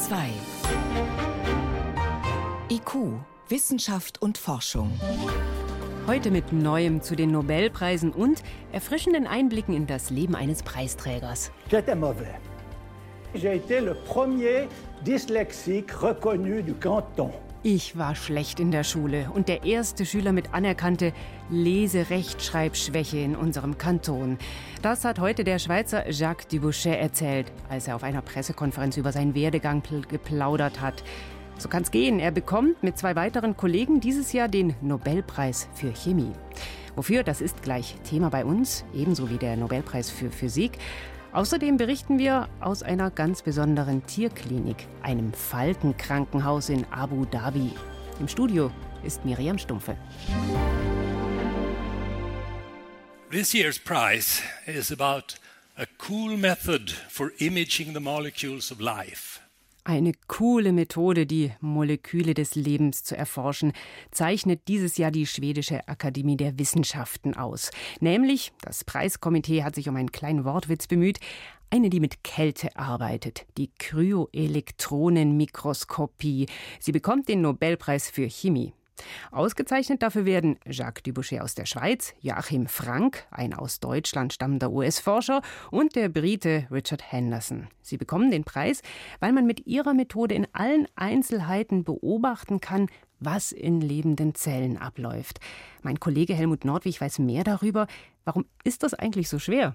2 IQ, Wissenschaft und Forschung. Heute mit Neuem zu den Nobelpreisen und erfrischenden Einblicken in das Leben eines Preisträgers. J'étais mauvais. J'ai été le premier dyslexique reconnu du canton. Ich war schlecht in der Schule und der erste Schüler mit anerkannte Lese-Rechtschreibschwäche in unserem Kanton. Das hat heute der Schweizer Jacques Dubochet erzählt, als er auf einer Pressekonferenz über seinen Werdegang geplaudert hat. So kann's gehen. Er bekommt mit 2 weiteren Kollegen dieses Jahr den Nobelpreis für Chemie. Wofür, das ist gleich Thema bei uns, ebenso wie der Nobelpreis für Physik. Außerdem berichten wir aus einer ganz besonderen Tierklinik, einem Faltenkrankenhaus in Abu Dhabi. Im Studio ist Miriam Stumpfe. This year's prize is about a cool method for imaging the molecules of life. Eine coole Methode, die Moleküle des Lebens zu erforschen, zeichnet dieses Jahr die Schwedische Akademie der Wissenschaften aus. Nämlich, das Preiskomitee hat sich um einen kleinen Wortwitz bemüht, eine, die mit Kälte arbeitet, die Kryoelektronenmikroskopie. Sie bekommt den Nobelpreis für Chemie. Ausgezeichnet dafür werden Jacques Dubochet aus der Schweiz, Joachim Frank, ein aus Deutschland stammender US-Forscher, und der Brite Richard Henderson. Sie bekommen den Preis, weil man mit ihrer Methode in allen Einzelheiten beobachten kann, was in lebenden Zellen abläuft. Mein Kollege Helmut Nordwig weiß mehr darüber. Warum ist das eigentlich so schwer?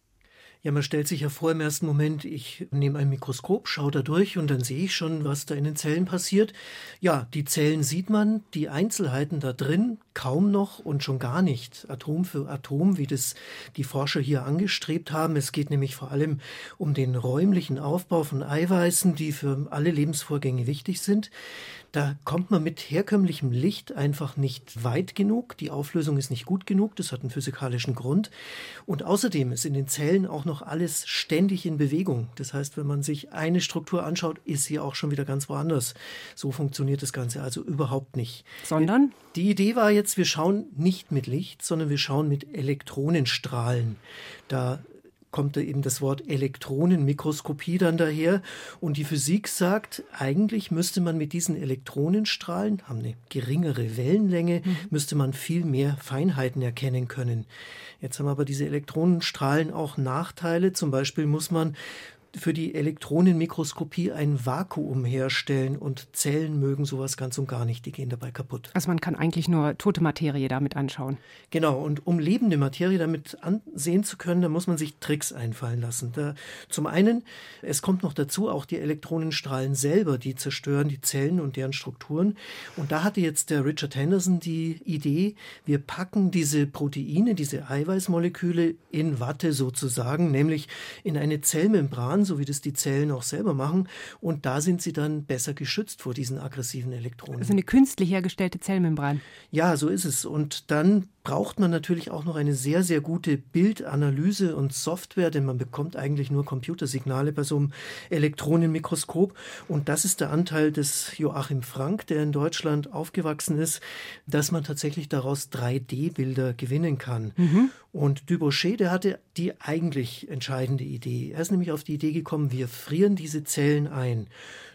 Ja, man stellt sich ja vor im ersten Moment, ich nehme ein Mikroskop, schaue da durch und dann sehe ich schon, was da in den Zellen passiert. Ja, die Zellen sieht man, die Einzelheiten da drin kaum noch und schon gar nicht Atom für Atom, wie das die Forscher hier angestrebt haben. Es geht nämlich vor allem um den räumlichen Aufbau von Eiweißen, die für alle Lebensvorgänge wichtig sind. Da kommt man mit herkömmlichem Licht einfach nicht weit genug. Die Auflösung ist nicht gut genug, das hat einen physikalischen Grund. Und außerdem ist in den Zellen auch noch alles ständig in Bewegung. Das heißt, wenn man sich eine Struktur anschaut, ist sie auch schon wieder ganz woanders. So funktioniert das Ganze also überhaupt nicht. Sondern? Die Idee war jetzt, wir schauen nicht mit Licht, sondern wir schauen mit Elektronenstrahlen. Da kommt da eben das Wort Elektronenmikroskopie dann daher. Und die Physik sagt, eigentlich müsste man mit diesen Elektronenstrahlen, haben eine geringere Wellenlänge, müsste man viel mehr Feinheiten erkennen können. Jetzt haben aber diese Elektronenstrahlen auch Nachteile. Zum Beispiel muss man für die Elektronenmikroskopie ein Vakuum herstellen und Zellen mögen sowas ganz und gar nicht, die gehen dabei kaputt. Also man kann eigentlich nur tote Materie damit anschauen. Genau, und um lebende Materie damit ansehen zu können, da muss man sich Tricks einfallen lassen. Zum einen, es kommt noch dazu, auch die Elektronenstrahlen selber, die zerstören die Zellen und deren Strukturen. Und da hatte jetzt der Richard Henderson die Idee, wir packen diese Proteine, diese Eiweißmoleküle in Watte sozusagen, nämlich in eine Zellmembran, so wie das die Zellen auch selber machen. Und da sind sie dann besser geschützt vor diesen aggressiven Elektronen. Also eine künstlich hergestellte Zellmembran. Ja, so ist es. Und dann braucht man natürlich auch noch eine sehr, sehr gute Bildanalyse und Software, denn man bekommt eigentlich nur Computersignale bei so einem Elektronenmikroskop. Und das ist der Anteil des Joachim Frank, der in Deutschland aufgewachsen ist, dass man tatsächlich daraus 3D-Bilder gewinnen kann. Und Dubochet, der hatte die eigentlich entscheidende Idee. Er ist nämlich auf die Idee gekommen, wir frieren diese Zellen ein.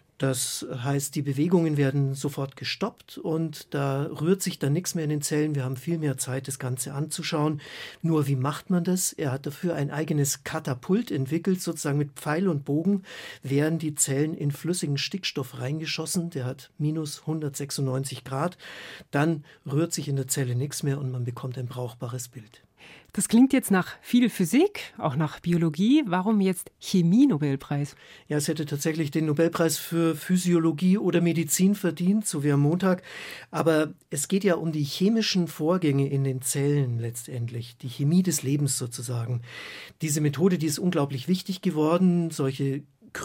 Das heißt, die Bewegungen werden sofort gestoppt und da rührt sich dann nichts mehr in den Zellen. Wir haben viel mehr Zeit, das Ganze anzuschauen. Nur wie macht man das? Er hat dafür ein eigenes Katapult entwickelt, sozusagen mit Pfeil und Bogen werden die Zellen in flüssigen Stickstoff reingeschossen. Der hat minus 196 Grad. Dann rührt sich in der Zelle nichts mehr und man bekommt ein brauchbares Bild. Das klingt jetzt nach viel Physik, auch nach Biologie. Warum jetzt Chemie-Nobelpreis? Ja, es hätte tatsächlich den Nobelpreis für Physiologie oder Medizin verdient, so wie am Montag. Aber es geht ja um die chemischen Vorgänge in den Zellen letztendlich, die Chemie des Lebens sozusagen. Diese Methode, die ist unglaublich wichtig geworden, solche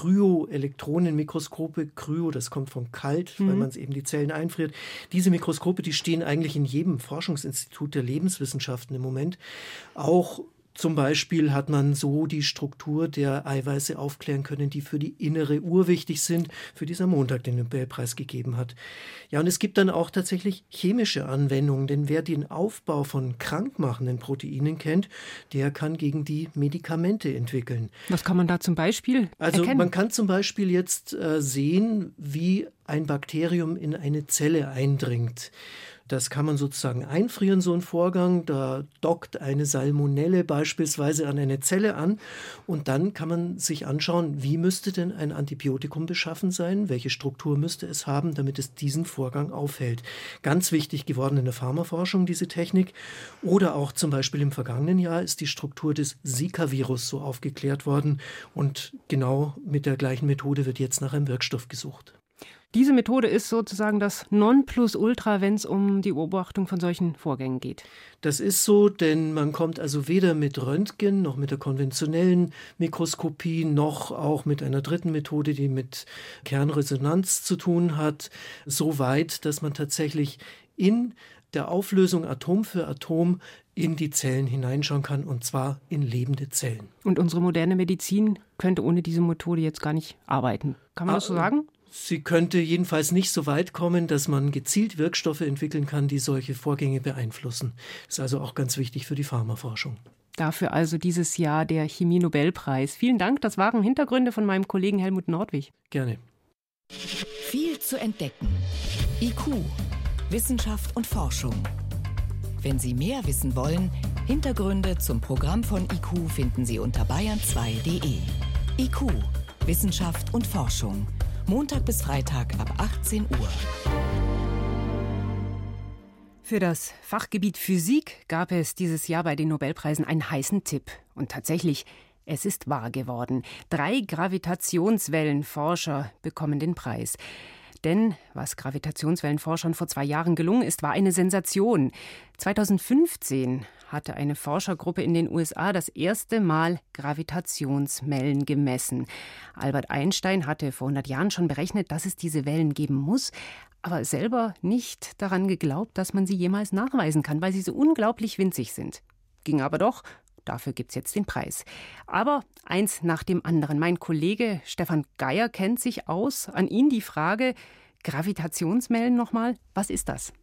Kryoelektronenmikroskope, Kryo, das kommt von kalt, weil man eben die Zellen einfriert. Diese Mikroskope, die stehen eigentlich in jedem Forschungsinstitut der Lebenswissenschaften im Moment. Auch Zum Beispiel hat man so die Struktur der Eiweiße aufklären können, die für die innere Uhr wichtig sind, für die es am Montag den Nobelpreis gegeben hat. Ja, und es gibt dann auch tatsächlich chemische Anwendungen, denn wer den Aufbau von krankmachenden Proteinen kennt, der kann gegen die Medikamente entwickeln. Was kann man da zum Beispiel erkennen? Man kann zum Beispiel jetzt sehen, wie ein Bakterium in eine Zelle eindringt. Das kann man sozusagen einfrieren, so ein Vorgang. Da dockt eine Salmonelle beispielsweise an eine Zelle an. Und dann kann man sich anschauen, wie müsste denn ein Antibiotikum beschaffen sein? Welche Struktur müsste es haben, damit es diesen Vorgang aufhält? Ganz wichtig geworden in der Pharmaforschung, diese Technik. Oder auch zum Beispiel im vergangenen Jahr ist die Struktur des Zika-Virus so aufgeklärt worden. Und genau mit der gleichen Methode wird jetzt nach einem Wirkstoff gesucht. Diese Methode ist sozusagen das Nonplusultra, wenn es um die Beobachtung von solchen Vorgängen geht. Das ist so, denn man kommt also weder mit Röntgen noch mit der konventionellen Mikroskopie noch auch mit einer dritten Methode, die mit Kernresonanz zu tun hat, so weit, dass man tatsächlich in der Auflösung Atom für Atom in die Zellen hineinschauen kann, und zwar in lebende Zellen. Und unsere moderne Medizin könnte ohne diese Methode jetzt gar nicht arbeiten. Kann man das so sagen? Sie könnte jedenfalls nicht so weit kommen, dass man gezielt Wirkstoffe entwickeln kann, die solche Vorgänge beeinflussen. Das ist also auch ganz wichtig für die Pharmaforschung. Dafür also dieses Jahr der Chemie-Nobelpreis. Vielen Dank, das waren Hintergründe von meinem Kollegen Helmut Nordwig. Gerne. Viel zu entdecken. IQ, Wissenschaft und Forschung. Wenn Sie mehr wissen wollen, Hintergründe zum Programm von IQ finden Sie unter bayern2.de. IQ, Wissenschaft und Forschung. Montag bis Freitag ab 18 Uhr. Für das Fachgebiet Physik gab es dieses Jahr bei den Nobelpreisen einen heißen Tipp. Und tatsächlich, es ist wahr geworden. 3 Gravitationswellenforscher bekommen den Preis. Denn was Gravitationswellenforschern vor 2 Jahren gelungen ist, war eine Sensation. 2015 hatte eine Forschergruppe in den USA das erste Mal Gravitationswellen gemessen. Albert Einstein hatte vor 100 Jahren schon berechnet, dass es diese Wellen geben muss, aber selber nicht daran geglaubt, dass man sie jemals nachweisen kann, weil sie so unglaublich winzig sind. Ging aber doch. Dafür gibt's jetzt den Preis. Aber eins nach dem anderen. Mein Kollege Stefan Geier kennt sich aus. An ihn die Frage, Gravitationswellen nochmal, was ist das?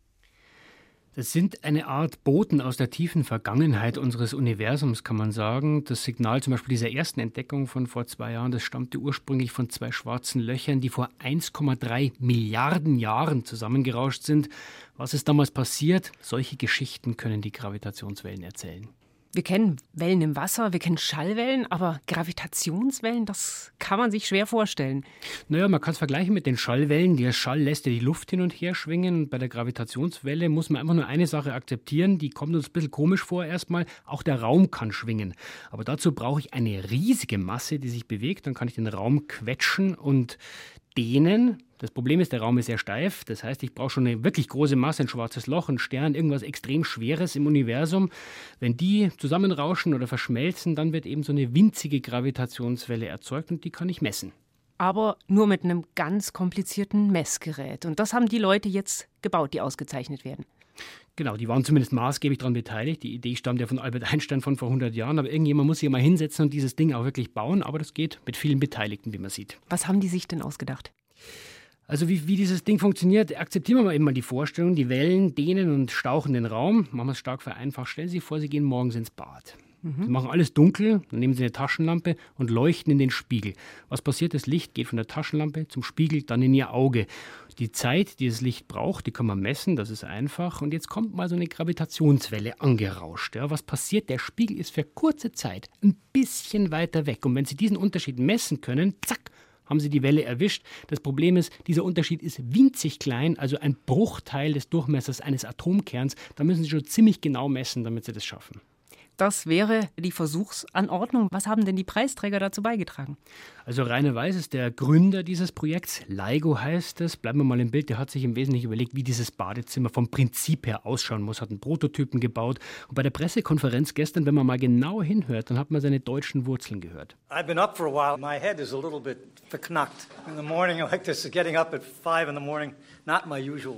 Das sind eine Art Boten aus der tiefen Vergangenheit unseres Universums, kann man sagen. Das Signal zum Beispiel dieser ersten Entdeckung von vor 2 Jahren, das stammte ursprünglich von 2 schwarzen Löchern, die vor 1,3 Milliarden Jahren zusammengerauscht sind. Was ist damals passiert? Solche Geschichten können die Gravitationswellen erzählen. Wir kennen Wellen im Wasser, wir kennen Schallwellen, aber Gravitationswellen, das kann man sich schwer vorstellen. Naja, man kann es vergleichen mit den Schallwellen. Der Schall lässt ja die Luft hin und her schwingen. Und bei der Gravitationswelle muss man einfach nur eine Sache akzeptieren, die kommt uns ein bisschen komisch vor erstmal. Auch der Raum kann schwingen. Aber dazu brauche ich eine riesige Masse, die sich bewegt. Dann kann ich den Raum quetschen und dehnen. Das Problem ist, der Raum ist sehr steif. Das heißt, ich brauche schon eine wirklich große Masse, ein schwarzes Loch, ein Stern, irgendwas extrem Schweres im Universum. Wenn die zusammenrauschen oder verschmelzen, dann wird eben so eine winzige Gravitationswelle erzeugt und die kann ich messen. Aber nur mit einem ganz komplizierten Messgerät. Und das haben die Leute jetzt gebaut, die ausgezeichnet werden. Genau, die waren zumindest maßgeblich daran beteiligt. Die Idee stammt ja von Albert Einstein von vor 100 Jahren. Aber irgendjemand muss sich ja mal hinsetzen und dieses Ding auch wirklich bauen. Aber das geht mit vielen Beteiligten, wie man sieht. Was haben die sich denn ausgedacht? Also wie dieses Ding funktioniert, akzeptieren wir mal eben mal die Vorstellung, die Wellen dehnen und stauchen den Raum. Machen wir es stark vereinfacht. Stellen Sie sich vor, Sie gehen morgens ins Bad. Sie machen alles dunkel, dann nehmen Sie eine Taschenlampe und leuchten in den Spiegel. Was passiert? Das Licht geht von der Taschenlampe zum Spiegel, dann in Ihr Auge. Die Zeit, die das Licht braucht, die kann man messen, das ist einfach. Und jetzt kommt mal so eine Gravitationswelle angerauscht. Ja, was passiert? Der Spiegel ist für kurze Zeit ein bisschen weiter weg. Und wenn Sie diesen Unterschied messen können, zack, haben Sie die Welle erwischt. Das Problem ist, dieser Unterschied ist winzig klein, also ein Bruchteil des Durchmessers eines Atomkerns. Da müssen Sie schon ziemlich genau messen, damit Sie das schaffen. Das wäre die Versuchsanordnung. Was haben denn die Preisträger dazu beigetragen? Also Rainer Weiss ist der Gründer dieses Projekts. LIGO heißt es. Bleiben wir mal im Bild. Der hat sich im Wesentlichen überlegt, wie dieses Badezimmer vom Prinzip her ausschauen muss. Hat einen Prototypen gebaut. Und bei der Pressekonferenz gestern, wenn man mal genau hinhört, dann hat man seine deutschen Wurzeln gehört. I've been up for a while. My head is a little bit verknackt. In the morning like this, getting up at 5 in the morning, not my usual way.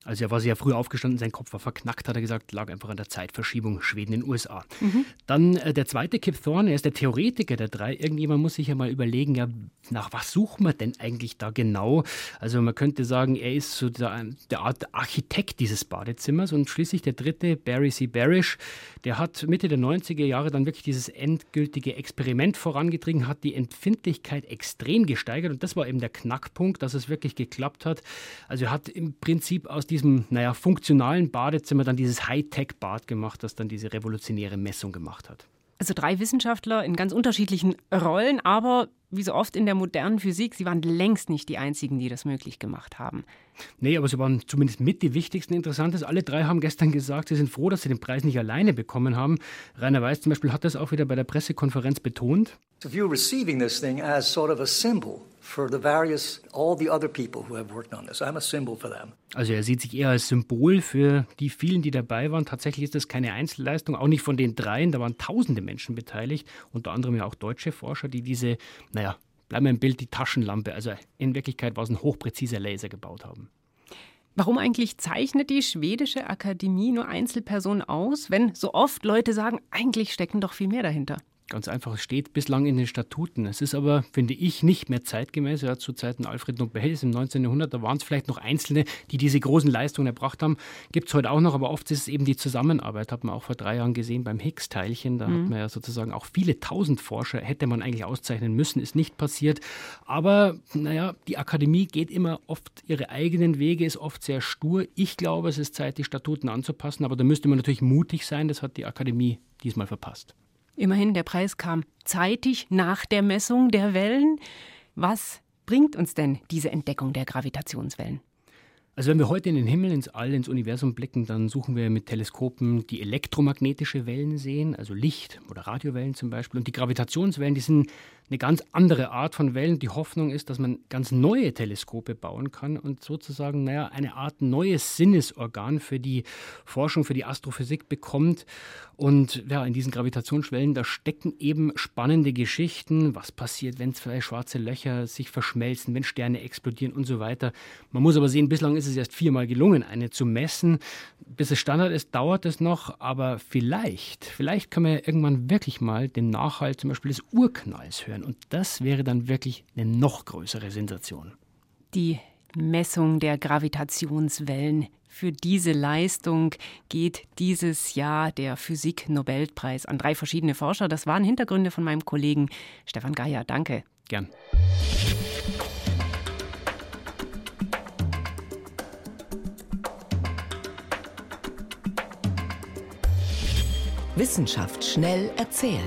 Also er war sehr früh aufgestanden, sein Kopf war verknackt, hat er gesagt, lag einfach an der Zeitverschiebung Schweden in den USA. Dann der zweite Kip Thorne, er ist der Theoretiker der 3. Irgendjemand muss sich ja mal überlegen, ja, nach was sucht man denn eigentlich da genau? Also man könnte sagen, er ist so der Art Architekt dieses Badezimmers. Und schließlich der dritte, Barry C. Barish, der hat Mitte der 90er Jahre dann wirklich dieses endgültige Experiment vorangetrieben, hat die Empfindlichkeit extrem gesteigert. Und das war eben der Knackpunkt, dass es wirklich geklappt hat. Also er hat im Prinzip aus diesem, funktionalen Badezimmer dann dieses Hightech-Bad gemacht, das dann diese revolutionäre Messung gemacht hat. Also 3 Wissenschaftler in ganz unterschiedlichen Rollen, aber wie so oft in der modernen Physik, sie waren längst nicht die einzigen, die das möglich gemacht haben. Nee, aber sie waren zumindest mit die wichtigsten. Interessant ist, alle 3 haben gestern gesagt, sie sind froh, dass sie den Preis nicht alleine bekommen haben. Rainer Weiss zum Beispiel hat das auch wieder bei der Pressekonferenz betont. To view receiving this thing as sort of a symbol for all the other people who have worked on this. I'm a symbol for them. Also er sieht sich eher als Symbol für die vielen, die dabei waren. Tatsächlich ist das keine Einzelleistung, auch nicht von den 3. Da waren tausende Menschen beteiligt, unter anderem ja auch deutsche Forscher, die diese, bleiben wir im Bild, die Taschenlampe, also in Wirklichkeit war es ein hochpräziser Laser, gebaut haben. Warum eigentlich zeichnet die schwedische Akademie nur Einzelpersonen aus, wenn so oft Leute sagen, eigentlich stecken doch viel mehr dahinter? Ganz einfach, es steht bislang in den Statuten. Es ist aber, finde ich, nicht mehr zeitgemäß. Ja, zu Zeiten Alfred Nobels im 19. Jahrhundert, da waren es vielleicht noch Einzelne, die diese großen Leistungen erbracht haben. Gibt es heute auch noch, aber oft ist es eben die Zusammenarbeit. Hat man auch vor 3 Jahren gesehen beim Higgs-Teilchen. Da hat man ja sozusagen auch viele tausend Forscher, hätte man eigentlich auszeichnen müssen, ist nicht passiert. Aber die Akademie geht immer oft ihre eigenen Wege, ist oft sehr stur. Ich glaube, es ist Zeit, die Statuten anzupassen. Aber da müsste man natürlich mutig sein. Das hat die Akademie diesmal verpasst. Immerhin, der Preis kam zeitig nach der Messung der Wellen. Was bringt uns denn diese Entdeckung der Gravitationswellen? Also wenn wir heute in den Himmel, ins All, ins Universum blicken, dann suchen wir mit Teleskopen die elektromagnetische Wellen sehen, also Licht- oder Radiowellen zum Beispiel. Und die Gravitationswellen, die sind eine ganz andere Art von Wellen. Die Hoffnung ist, dass man ganz neue Teleskope bauen kann und sozusagen eine Art neues Sinnesorgan für die Forschung, für die Astrophysik bekommt. Und in diesen Gravitationswellen, da stecken eben spannende Geschichten. Was passiert, wenn 2 schwarze Löcher sich verschmelzen, wenn Sterne explodieren und so weiter. Man muss aber sehen, bislang ist es erst 4-mal gelungen, eine zu messen. Bis es Standard ist, dauert es noch. Aber vielleicht können wir ja irgendwann wirklich mal den Nachhall zum Beispiel des Urknalls hören. Und das wäre dann wirklich eine noch größere Sensation. Die Messung der Gravitationswellen. Für diese Leistung geht dieses Jahr der Physik-Nobelpreis an 3 verschiedene Forscher. Das waren Hintergründe von meinem Kollegen Stefan Geier. Danke. Gern. Wissenschaft schnell erzählt.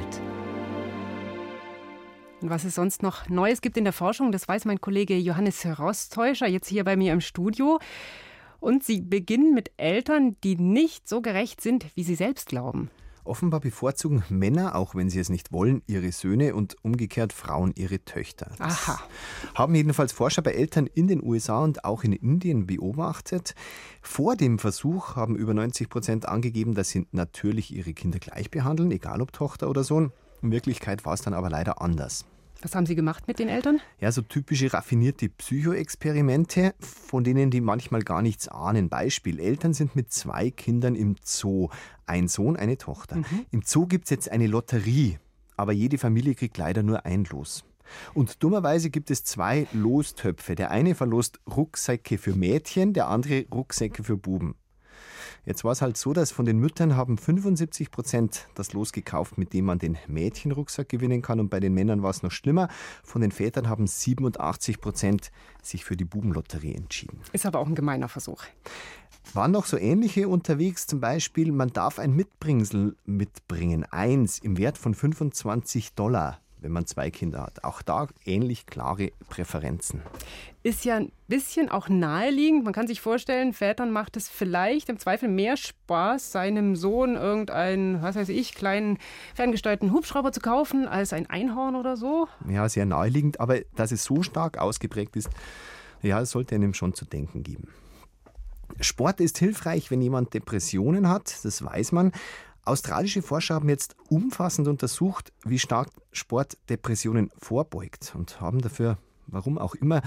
Und was es sonst noch Neues gibt in der Forschung, das weiß mein Kollege Johannes Rostäuscher jetzt hier bei mir im Studio. Und sie beginnen mit Eltern, die nicht so gerecht sind, wie sie selbst glauben. Offenbar bevorzugen Männer, auch wenn sie es nicht wollen, ihre Söhne und umgekehrt Frauen ihre Töchter. Das haben jedenfalls Forscher bei Eltern in den USA und auch in Indien beobachtet. Vor dem Versuch haben über 90% angegeben, dass sie natürlich ihre Kinder gleich behandeln, egal ob Tochter oder Sohn. In Wirklichkeit war es dann aber leider anders. Was haben Sie gemacht mit den Eltern? Ja, so typische raffinierte Psychoexperimente, von denen die manchmal gar nichts ahnen. Beispiel, Eltern sind mit 2 Kindern im Zoo. Ein Sohn, eine Tochter. Im Zoo gibt es jetzt eine Lotterie, aber jede Familie kriegt leider nur ein Los. Und dummerweise gibt es 2 Lostöpfe. Der eine verlost Rucksäcke für Mädchen, der andere Rucksäcke für Buben. Jetzt war es halt so, dass von den Müttern haben 75% das Los gekauft, mit dem man den Mädchenrucksack gewinnen kann. Und bei den Männern war es noch schlimmer. Von den Vätern haben 87% sich für die Bubenlotterie entschieden. Ist aber auch ein gemeiner Versuch. Waren noch so ähnliche unterwegs, zum Beispiel, man darf ein Mitbringsel mitbringen, 1 im Wert von $25, wenn man 2 Kinder hat. Auch da ähnlich klare Präferenzen. Ist ja ein bisschen auch naheliegend. Man kann sich vorstellen, Vätern macht es vielleicht im Zweifel mehr Spaß, seinem Sohn irgendeinen, kleinen ferngesteuerten Hubschrauber zu kaufen, als ein Einhorn oder so. Ja, sehr naheliegend, aber dass es so stark ausgeprägt ist, es sollte einem schon zu denken geben. Sport ist hilfreich, wenn jemand Depressionen hat, das weiß man. Australische Forscher haben jetzt umfassend untersucht, wie stark Sport Depressionen vorbeugt und haben dafür warum auch immer,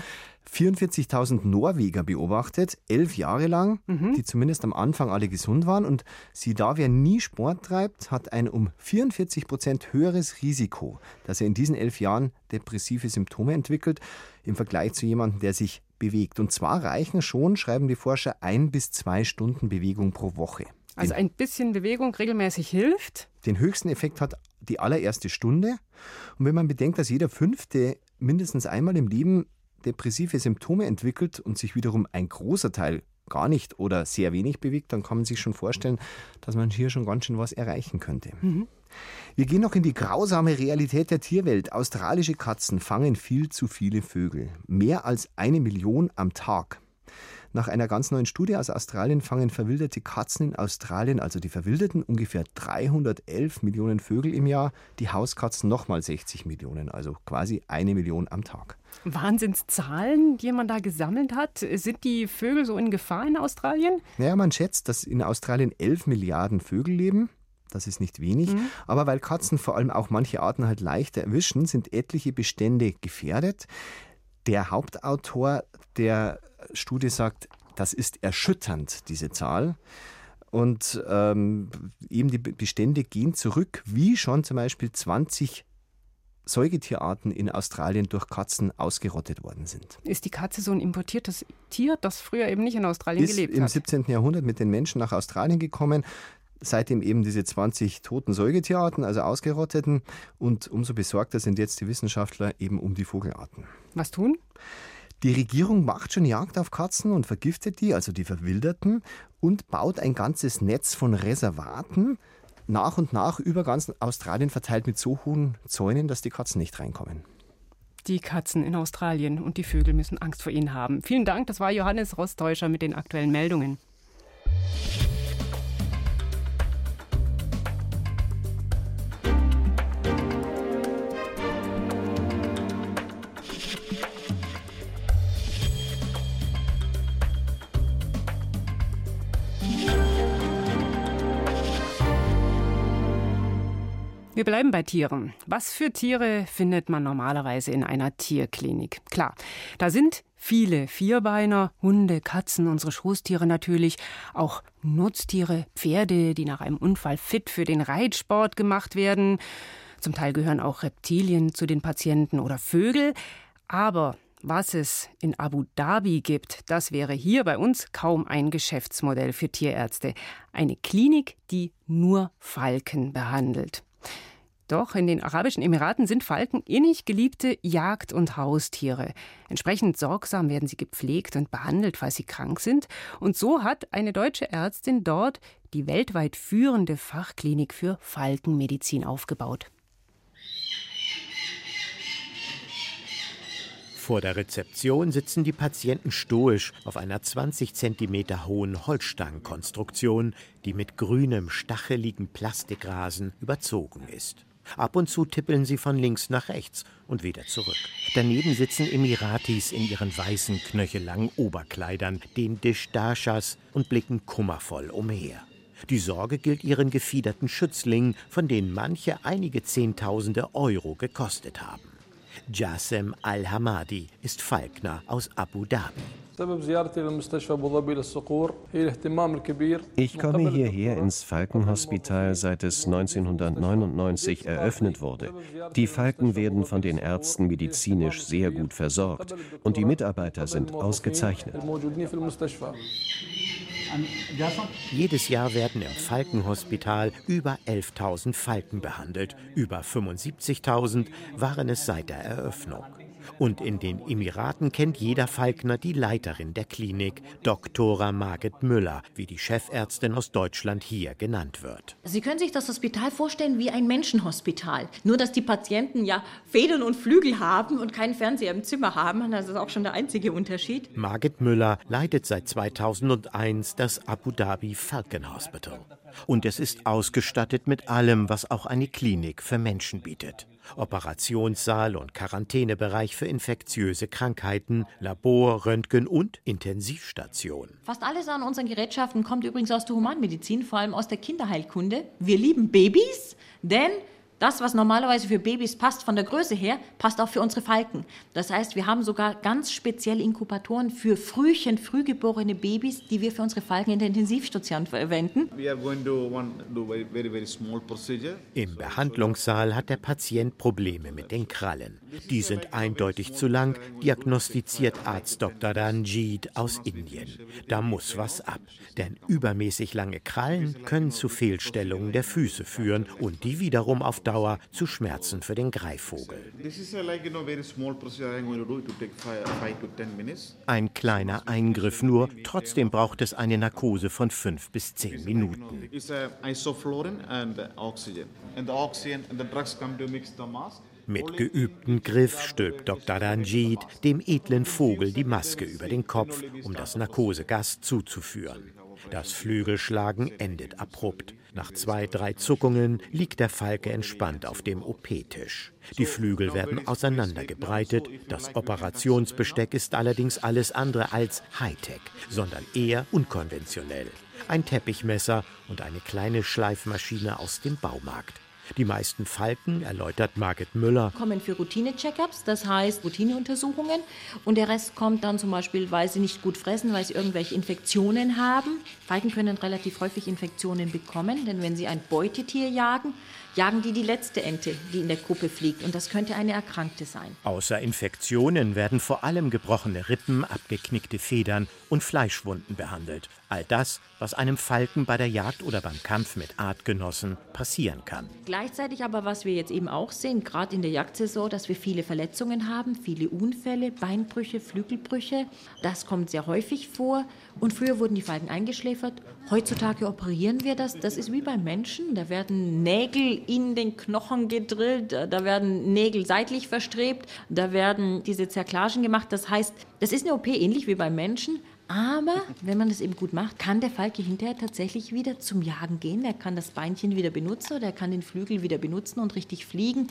44.000 Norweger beobachtet, 11 Jahre lang, die zumindest am Anfang alle gesund waren. Und sieh da, wer nie Sport treibt, hat ein um 44% höheres Risiko, dass er in diesen 11 Jahren depressive Symptome entwickelt, im Vergleich zu jemandem, der sich bewegt. Und zwar reichen schon, schreiben die Forscher, 1 bis 2 Stunden Bewegung pro Woche. Also ein bisschen Bewegung regelmäßig hilft? Den höchsten Effekt hat die allererste Stunde. Und wenn man bedenkt, dass jeder Fünfte mindestens einmal im Leben depressive Symptome entwickelt und sich wiederum ein großer Teil gar nicht oder sehr wenig bewegt, dann kann man sich schon vorstellen, dass man hier schon ganz schön was erreichen könnte. Wir gehen noch in die grausame Realität der Tierwelt. Australische Katzen fangen viel zu viele Vögel. Mehr als 1 Million am Tag. Nach einer ganz neuen Studie aus Australien fangen verwilderte Katzen in Australien, also die Verwilderten, ungefähr 311 Millionen Vögel im Jahr, die Hauskatzen nochmal 60 Millionen, also quasi 1 Million am Tag. Wahnsinnszahlen, die man da gesammelt hat. Sind die Vögel so in Gefahr in Australien? Naja, man schätzt, dass in Australien 11 Milliarden Vögel leben. Das ist nicht wenig. Aber weil Katzen vor allem auch manche Arten halt leichter erwischen, sind etliche Bestände gefährdet. Der Hauptautor der Studie sagt, das ist erschütternd, diese Zahl. Und eben die Bestände gehen zurück, wie schon zum Beispiel 20 Säugetierarten in Australien durch Katzen ausgerottet worden sind. Ist die Katze so ein importiertes Tier, das früher eben nicht in Australien gelebt hat? Ist im 17. Jahrhundert mit den Menschen nach Australien gekommen. Seitdem eben diese 20 toten Säugetierarten, also ausgerotteten. Und umso besorgter sind jetzt die Wissenschaftler eben um die Vogelarten. Was tun? Die Regierung macht schon Jagd auf Katzen und vergiftet die, also die Verwilderten, und baut ein ganzes Netz von Reservaten nach und nach über ganz Australien verteilt mit so hohen Zäunen, dass die Katzen nicht reinkommen. Die Katzen in Australien und die Vögel müssen Angst vor ihnen haben. Vielen Dank, das war Johannes Rostäuscher mit den aktuellen Meldungen. Wir bleiben bei Tieren. Was für Tiere findet man normalerweise in einer Tierklinik? Klar, da sind viele Vierbeiner, Hunde, Katzen, unsere Schoßtiere natürlich, auch Nutztiere, Pferde, die nach einem Unfall fit für den Reitsport gemacht werden. Zum Teil gehören auch Reptilien zu den Patienten oder Vögel. Aber was es in Abu Dhabi gibt, das wäre hier bei uns kaum ein Geschäftsmodell für Tierärzte. Eine Klinik, die nur Falken behandelt. Doch in den Arabischen Emiraten sind Falken innig geliebte Jagd- und Haustiere. Entsprechend sorgsam werden sie gepflegt und behandelt, falls sie krank sind. Und so hat eine deutsche Ärztin dort die weltweit führende Fachklinik für Falkenmedizin aufgebaut. Vor der Rezeption sitzen die Patienten stoisch auf einer 20 cm hohen Holzstangenkonstruktion, die mit grünem, stacheligen Plastikrasen überzogen ist. Ab und zu tippeln sie von links nach rechts und wieder zurück. Daneben sitzen Emiratis in ihren weißen, knöchellangen Oberkleidern, den Dishdashas, und blicken kummervoll umher. Die Sorge gilt ihren gefiederten Schützlingen, von denen manche einige Zehntausende Euro gekostet haben. Jasem Al-Hamadi ist Falkner aus Abu Dhabi. Ich komme hierher ins Falkenhospital, seit es 1999 eröffnet wurde. Die Falken werden von den Ärzten medizinisch sehr gut versorgt und die Mitarbeiter sind ausgezeichnet. Jedes Jahr werden im Falkenhospital über 11.000 Falken behandelt. Über 75.000 waren es seit der Eröffnung. Und in den Emiraten kennt jeder Falkner die Leiterin der Klinik, Dr. Margit Müller, wie die Chefärztin aus Deutschland hier genannt wird. Sie können sich das Hospital vorstellen wie ein Menschenhospital. Nur, dass die Patienten ja Federn und Flügel haben und keinen Fernseher im Zimmer haben. Das ist auch schon der einzige Unterschied. Margit Müller leitet seit 2001 das Abu Dhabi Falcon Hospital. Und es ist ausgestattet mit allem, was auch eine Klinik für Menschen bietet. Operationssaal und Quarantänebereich für infektiöse Krankheiten, Labor, Röntgen und Intensivstation. Fast alles an unseren Gerätschaften kommt übrigens aus der Humanmedizin, vor allem aus der Kinderheilkunde. Wir lieben Babys, denn Das, was normalerweise für Babys passt von der Größe her, passt auch für unsere Falken. Das heißt, wir haben sogar ganz spezielle Inkubatoren für Frühchen, frühgeborene Babys, die wir für unsere Falken in der Intensivstation verwenden. Im Behandlungssaal hat der Patient Probleme mit den Krallen. Die sind eindeutig zu lang, diagnostiziert Arzt Dr. Ranjit aus Indien. Da muss was ab, denn übermäßig lange Krallen können zu Fehlstellungen der Füße führen und die wiederum auf Dauer zu Schmerzen für den Greifvogel. Ein kleiner Eingriff nur, trotzdem braucht es eine Narkose von 5 bis 10 Minuten. Mit geübtem Griff stülpt Dr. Ranjit dem edlen Vogel die Maske über den Kopf, um das Narkosegas zuzuführen. Das Flügelschlagen endet abrupt. Nach 2-3 Zuckungen liegt der Falke entspannt auf dem OP-Tisch. Die Flügel werden auseinandergebreitet. Das Operationsbesteck ist allerdings alles andere als Hightech, sondern eher unkonventionell. Ein Teppichmesser und eine kleine Schleifmaschine aus dem Baumarkt. Die meisten Falken, erläutert Margit Müller, kommen für Routine-Check-ups, das heißt Routineuntersuchungen. Und der Rest kommt dann zum Beispiel, weil sie nicht gut fressen, weil sie irgendwelche Infektionen haben. Falken können relativ häufig Infektionen bekommen, denn wenn sie ein Beutetier jagen, jagen die letzte Ente, die in der Gruppe fliegt. Und das könnte eine Erkrankte sein. Außer Infektionen werden vor allem gebrochene Rippen, abgeknickte Federn und Fleischwunden behandelt. All das, was einem Falken bei der Jagd oder beim Kampf mit Artgenossen passieren kann. Gleichzeitig aber, was wir jetzt eben auch sehen, gerade in der Jagdsaison, dass wir viele Verletzungen haben, viele Unfälle, Beinbrüche, Flügelbrüche. Das kommt sehr häufig vor. Und früher wurden die Falken eingeschläfert. Heutzutage operieren wir das. Das ist wie beim Menschen. Da werden Nägel in den Knochen gedrillt, da werden Nägel seitlich verstrebt, da werden diese Zerklagen gemacht. Das heißt, das ist eine OP ähnlich wie beim Menschen. Aber wenn man das eben gut macht, kann der Falke hinterher tatsächlich wieder zum Jagen gehen. Er kann das Beinchen wieder benutzen oder er kann den Flügel wieder benutzen und richtig fliegen.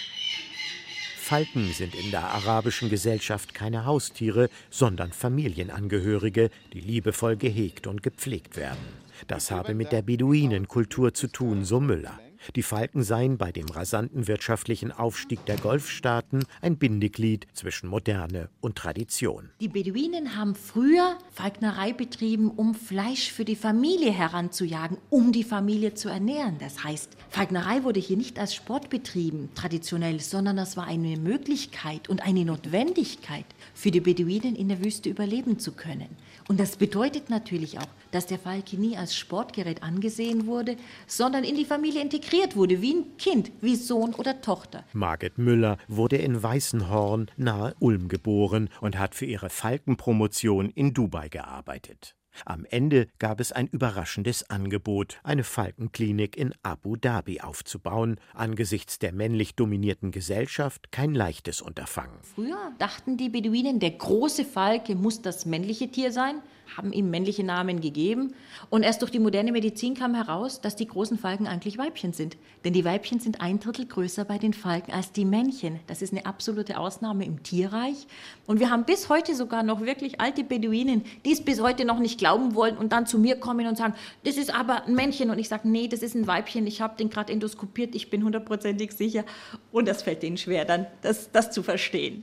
Falken sind in der arabischen Gesellschaft keine Haustiere, sondern Familienangehörige, die liebevoll gehegt und gepflegt werden. Das habe mit der Beduinenkultur zu tun, so Müller. Die Falken seien bei dem rasanten wirtschaftlichen Aufstieg der Golfstaaten ein Bindeglied zwischen Moderne und Tradition. Die Beduinen haben früher Falknerei betrieben, um Fleisch für die Familie heranzujagen, um die Familie zu ernähren. Das heißt, Falknerei wurde hier nicht als Sport betrieben, traditionell, sondern das war eine Möglichkeit und eine Notwendigkeit für die Beduinen in der Wüste überleben zu können. Und das bedeutet natürlich auch, dass der Falke nie als Sportgerät angesehen wurde, sondern in die Familie integriert wurde, wie ein Kind, wie Sohn oder Tochter. Margit Müller wurde in Weißenhorn nahe Ulm geboren und hat für ihre Falkenpromotion in Dubai gearbeitet. Am Ende gab es ein überraschendes Angebot, eine Falkenklinik in Abu Dhabi aufzubauen. Angesichts der männlich dominierten Gesellschaft kein leichtes Unterfangen. Früher dachten die Beduinen, der große Falke muss das männliche Tier sein, haben ihm männliche Namen gegeben. Und erst durch die moderne Medizin kam heraus, dass die großen Falken eigentlich Weibchen sind. Denn die Weibchen sind 1/3 größer bei den Falken als die Männchen. Das ist eine absolute Ausnahme im Tierreich. Und wir haben bis heute sogar noch wirklich alte Beduinen, die es bis heute noch nicht glauben wollen und dann zu mir kommen und sagen, das ist aber ein Männchen. Und ich sage, nee, das ist ein Weibchen. Ich habe den gerade endoskopiert, ich bin 100%ig sicher. Und das fällt denen schwer, dann das zu verstehen.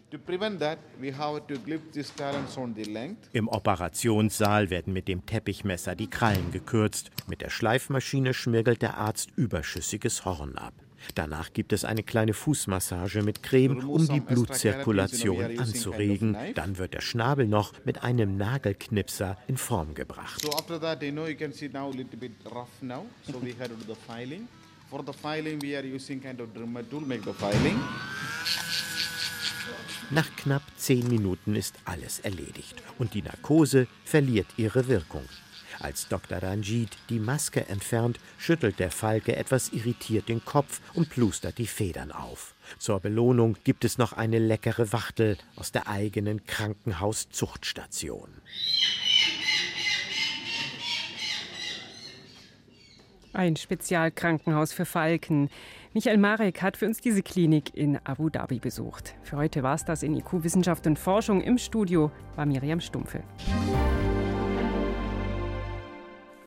Im Operationssaal werden mit dem Teppichmesser die Krallen gekürzt. Mit der Schleifmaschine schmirgelt der Arzt überschüssiges Horn ab. Danach gibt es eine kleine Fußmassage mit Creme, um die Blutzirkulation anzuregen. Dann wird der Schnabel noch mit einem Nagelknipser in Form gebracht. Nach knapp 10 Minuten ist alles erledigt und die Narkose verliert ihre Wirkung. Als Dr. Ranjit die Maske entfernt, schüttelt der Falke etwas irritiert den Kopf und plustert die Federn auf. Zur Belohnung gibt es noch eine leckere Wachtel aus der eigenen Krankenhauszuchtstation. Ein Spezialkrankenhaus für Falken. Michael Marek hat für uns diese Klinik in Abu Dhabi besucht. Für heute war es das in IQ Wissenschaft und Forschung. Im Studio war Miriam Stumpfe.